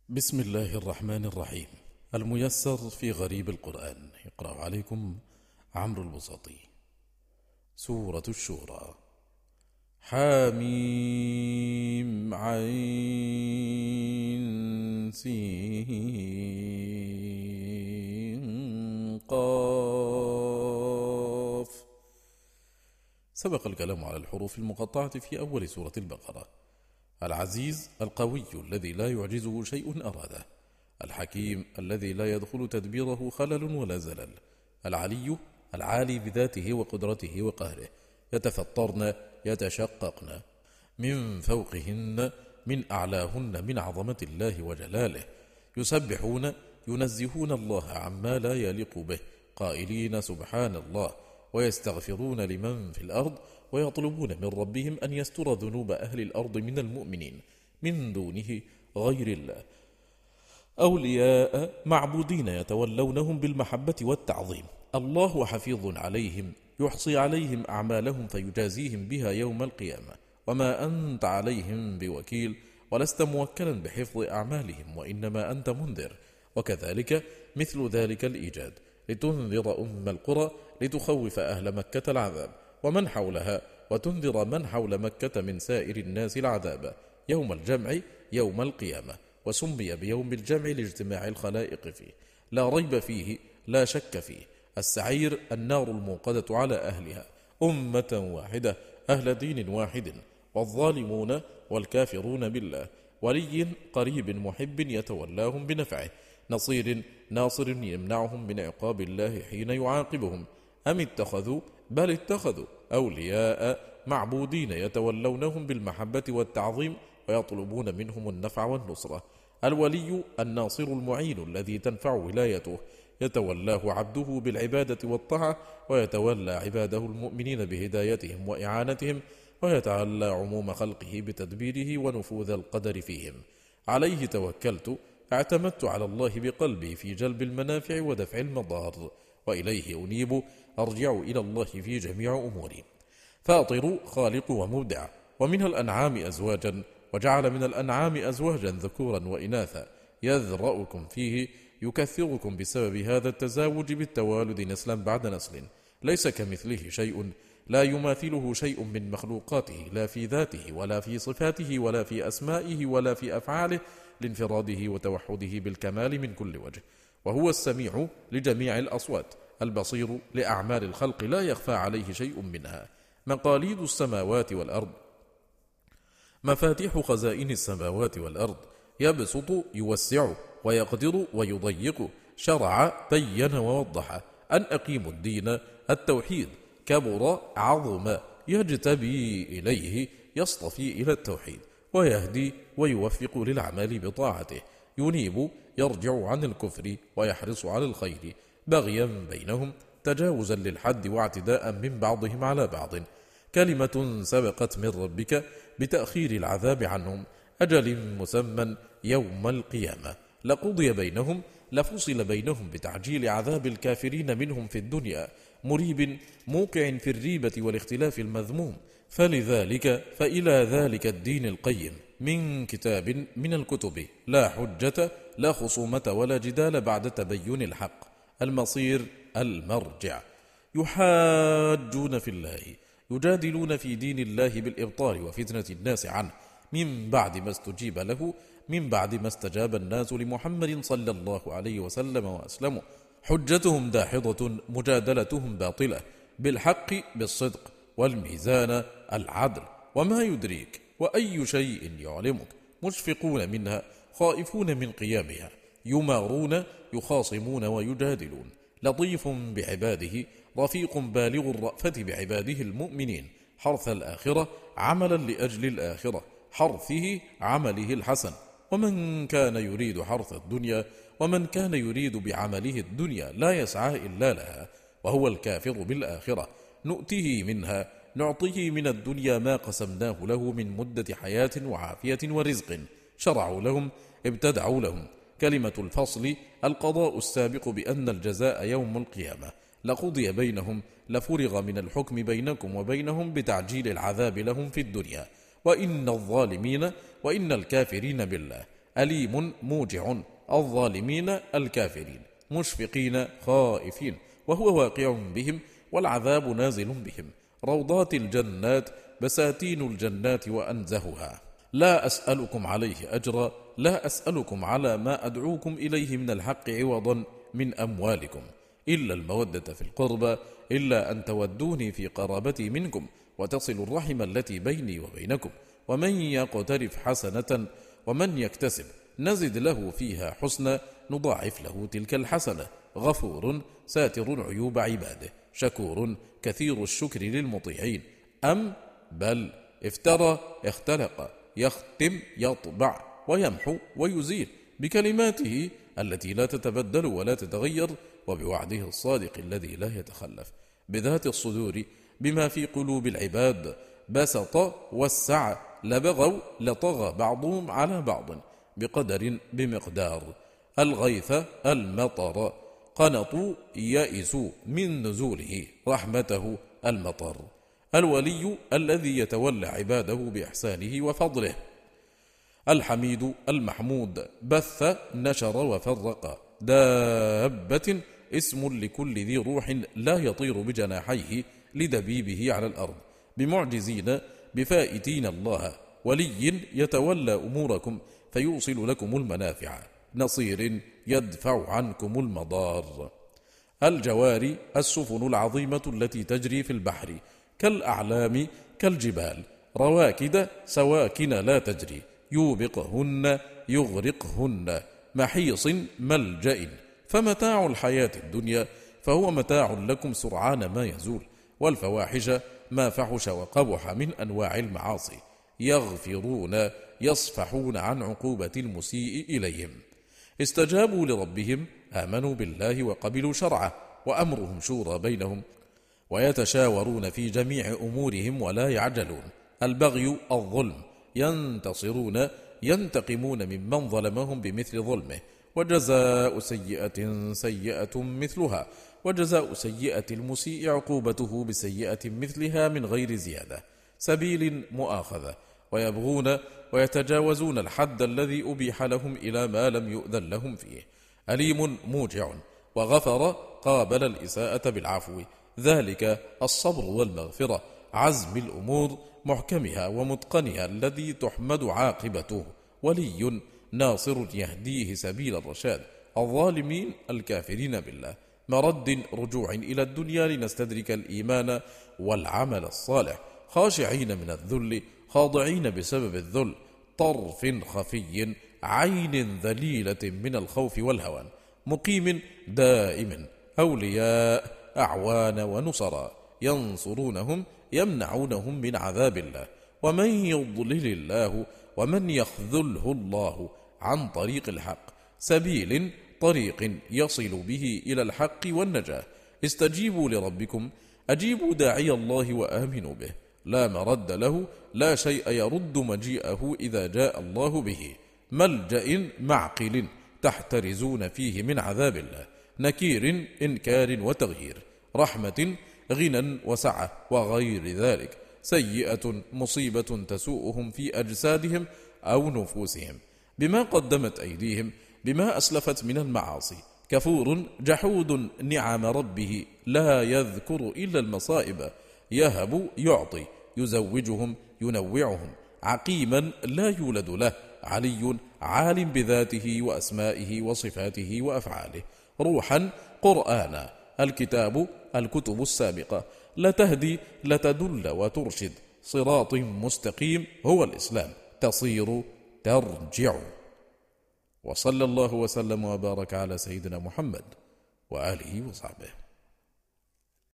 بسم الله الرحمن الرحيم. الميسر في غريب القرآن. يقرأ عليكم عمرو البساطي. سورة الشورى. حاميم عين سين قاف. سبق الكلام على الحروف المقطعة في أول سورة البقرة. العزيز القوي الذي لا يعجزه شيء أراده، الحكيم الذي لا يدخل تدبيره خلل ولا زلل، العلي العالي بذاته وقدرته وقهره، يتفطرن يتشققن من فوقهن من أعلاهن من عظمة الله وجلاله، يسبحون ينزهون الله عما لا يليق به قائلين سبحان الله، ويستغفرون لمن في الأرض ويطلبون من ربهم أن يستر ذنوب أهل الأرض من المؤمنين من دونه غير الله، أولياء معبودين يتولونهم بالمحبة والتعظيم، الله حفيظ عليهم يحصي عليهم أعمالهم فيجازيهم بها يوم القيامة، وما أنت عليهم بوكيل ولست موكلا بحفظ أعمالهم وإنما أنت منذر. وكذلك مثل ذلك الإيجاد لتنذر أم القرى لتخوف أهل مكة العذاب ومن حولها وتنذر من حول مكة من سائر الناس العذاب يوم الجمع يوم القيامة، وسمي بيوم الجمع لاجتماع الخلائق فيه لا ريب فيه لا شك فيه. السعير النار الموقدة على أهلها أمة واحدة أهل دين واحد، والظالمون والكافرون بالله، ولي قريب محب يتولاهم بنفعه، نصير ناصر يمنعهم من عقاب الله حين يعاقبهم. أم اتخذوا بل اتخذوا أولياء معبودين يتولونهم بالمحبة والتعظيم ويطلبون منهم النفع والنصرة. الولي الناصر المعين الذي تنفع ولايته يتولاه عبده بالعبادة والطاعة، ويتولى عباده المؤمنين بهدايتهم وإعانتهم، ويتعلى عموم خلقه بتدبيره ونفوذ القدر فيهم. عليه توكلت اعتمدت على الله بقلبي في جلب المنافع ودفع المضار، وإليه أنيب أرجع إلى الله في جميع أموري. فاطر خالق ومبدع، ومن الأنعام أزواجا، وجعل من الأنعام أزواجا ذكورا وإناثا يذرأكم فيه يكثركم بسبب هذا التزاوج بالتوالد نسلا بعد نسل، ليس كمثله شيء لا يماثله شيء من مخلوقاته لا في ذاته ولا في صفاته ولا في أسمائه ولا في أفعاله لانفراده وتوحده بالكمال من كل وجه، وهو السميع لجميع الأصوات البصير لأعمال الخلق لا يخفى عليه شيء منها. مقاليد السماوات والأرض مفاتيح خزائن السماوات والأرض، يبسط يوسع ويقدر ويضيق، شرع بين ووضح، أن أقيموا الدين التوحيد، كبر عظم يجتبي إليه يصطفي إلى التوحيد، ويهدي ويوفق للعمل بطاعته، ينيب يرجع عن الكفر ويحرص على الخير، بغيا بينهم تجاوزا للحد واعتداء من بعضهم على بعض، كلمة سبقت من ربك بتأخير العذاب عنهم، أجل مسمى يوم القيامة، لقضي بينهم لفصل بينهم بتعجيل عذاب الكافرين منهم في الدنيا، مريب موقع في الريبة والاختلاف المذموم. فلذلك فإلى ذلك الدين القيم من كتاب من الكتب لا حجة لا خصومة ولا جدال بعد تبين الحق، المصير المرجع. يحاجون في الله يجادلون في دين الله بالإبطال وفتنة الناس عنه من بعد ما استجيب له، من بعد ما استجاب الناس لمحمد صلى الله عليه وسلم وأسلموا، حجتهم داحضة مجادلتهم باطلة، بالحق بالصدق والميزان العدل. وما يدريك وأي شيء يعلمك، مشفقون منها خائفون من قيامها، يمارون يخاصمون ويجادلون، لطيف بعباده رفيق بالغ الرأفة بعباده المؤمنين، حرث الآخرة عملا لأجل الآخرة، حرثه عمله الحسن، ومن كان يريد حرث الدنيا ومن كان يريد بعمله الدنيا لا يسعى إلا لها وهو الكافر بالآخرة، نؤته منها نعطيه من الدنيا ما قسمناه له من مدة حياة وعافية ورزق، شرعوا لهم ابتدعوا لهم. كلمة الفصل القضاء السابق بأن الجزاء يوم القيامة، لقضي بينهم لفرغ من الحكم بينكم وبينهم بتعجيل العذاب لهم في الدنيا، وإن الظالمين وإن الكافرين بالله أليم موجع الظالمين الكافرين مشفقين خائفين وهو واقع بهم والعذاب نازل بهم. روضات الجنات بساتين الجنات وأنزهها. لا أسألكم عليه أجرا، لا أسألكم على ما أدعوكم إليه من الحق عوضا من أموالكم، إلا المودة في القربى، إلا أن تودوني في قرابتي منكم وتصلوا الرحم التي بيني وبينكم. ومن يقترف حسنة ومن يكتسب نزد له فيها حسنا نضاعف له تلك الحسنة. غفور ساتر عيوب عباده شكور كثير الشكر للمطيعين. أم بل افترى اختلق يختم يطبع ويمحو ويزيل بكلماته التي لا تتبدل ولا تتغير وبوعده الصادق الذي لا يتخلف. بذات الصدور بما في قلوب العباد بسط وسع لبغوا لطغى بعضهم على بعض بقدر بمقدار. الغيث المطر قنطوا يئسوا من نزوله رحمته المطر. الولي الذي يتولى عباده بإحسانه وفضله. الحميد المحمود بث نشر وفرق. دابة اسم لكل ذي روح لا يطير بجناحيه لدبيبه على الأرض بمعجزين بفائتين الله. ولي يتولى أموركم فيوصل لكم المنافع. نصير يدفع عنكم المضار. الجوار السفن العظيمة التي تجري في البحر كالأعلام كالجبال رواكد سواكن لا تجري يوبقهن يغرقهن. محيص ملجأ. فمتاع الحياة الدنيا فهو متاع لكم سرعان ما يزول. والفواحش ما فحش وقبح من أنواع المعاصي. يغفرون يصفحون عن عقوبة المسيء إليهم. استجابوا لربهم آمنوا بالله وقبلوا شرعه وأمرهم شورى بينهم ويتشاورون في جميع أمورهم ولا يعجلون. البغي الظلم ينتصرون ينتقمون ممن ظلمهم بمثل ظلمه. وجزاء سيئة سيئة مثلها وجزاء سيئة المسيء عقوبته بسيئة مثلها من غير زيادة. سبيل مؤاخذة. ويبغون ويتجاوزون الحد الذي أبيح لهم إلى ما لم يؤذن لهم فيه. أليم موجع وغفر قابل الإساءة بالعفو. ذلك الصبر والمغفرة. عزم الأمور محكمها ومتقنها الذي تحمد عاقبته. ولي ناصر يهديه سبيل الرشاد. الظالمين الكافرين بالله. مرد رجوع إلى الدنيا لنستدرك الإيمان والعمل الصالح. خاشعين من الذل خاضعين بسبب الذل. طرف خفي عين ذليلة من الخوف والهوان. مقيم دائم. أولياء أعوان ونصراء ينصرونهم يمنعونهم من عذاب الله. ومن يضلل الله ومن يخذله الله عن طريق الحق. سبيل طريق يصل به إلى الحق والنجاة. استجيبوا لربكم أجيبوا داعي الله وآمنوا به. لا مرد له لا شيء يرد مجيئه إذا جاء الله به. ملجأ معقل تحترزون فيه من عذاب الله. نكير إنكار وتغيير. رحمة غنى وسعة وغير ذلك. سيئة مصيبة تسوءهم في أجسادهم أو نفوسهم بما قدمت أيديهم بما أسلفت من المعاصي. كفور جحود نعم ربه لا يذكر إلا المصائب. يهب يعطي يزوجهم ينوعهم. عقيما لا يولد له. علي عالم بذاته وأسمائه وصفاته وأفعاله. روحا قرآنا. الكتاب الكتب السابقة. لتهدي لتدل وترشد. صراط مستقيم هو الإسلام. تصير ترجع. وصلى الله وسلم وبارك على سيدنا محمد وآله وصحبه.